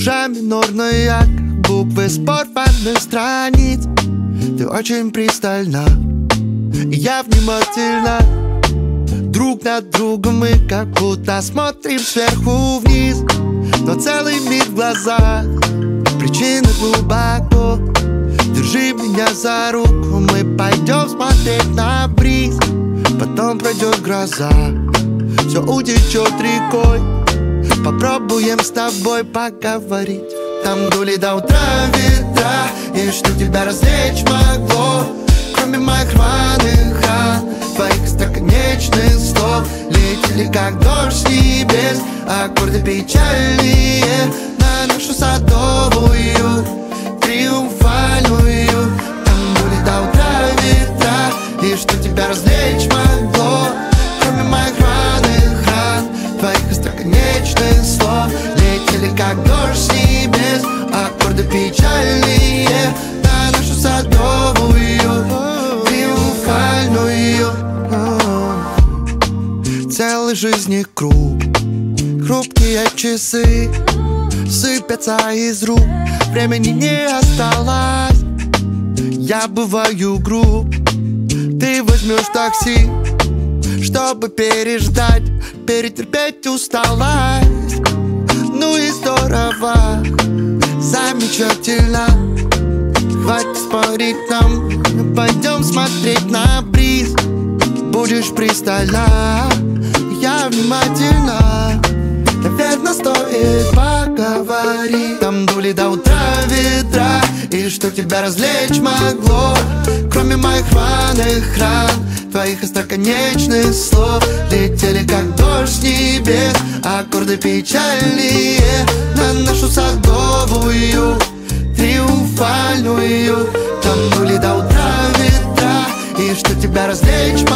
Фа минорная, буквы с порванных страниц. Ты очень пристальна, и я внимательна. Друг над другом мы как будто смотрим сверху вниз, но целый мир в глазах, причина глубоко. Держи меня за руку, мы пойдем смотреть на бриз. Потом пройдет гроза, все утечет рекой. Попробуем с тобой поговорить. Там дули до утра ветра, и что тебя развлечь могло, кроме моих рваных ран, твоих остроконечных слов. Летели как дождь с небес, аккорды печальные на нашу садовую, триумфальную. Там дули до утра ветра, и что тебя развлечь могло, кроме моих рваных ран, твоих остроконечных слов. Летели как дождь с небес, аккорды печальные на нашу садовую, триумфальную. Целый жизни круг, хрупкие часы сыпятся из рук, времени не осталось. Я бываю груб, ты возьмешь такси, чтобы переждать, перетерпеть усталость. Ну и здорово, замечательно. Хватит спорить нам, пойдем смотреть на бриз. Будешь пристально, я внимательно. Наверное, стоит поговорить. Там дули до утра ветра, и что тебя развлечь могло, кроме моих рваных ран, твоих остроконечных слов. Летели как дождь с небес, аккорды печальные на нашу садовую, триумфальную. Там дули до утра ветра, и что тебя развлечь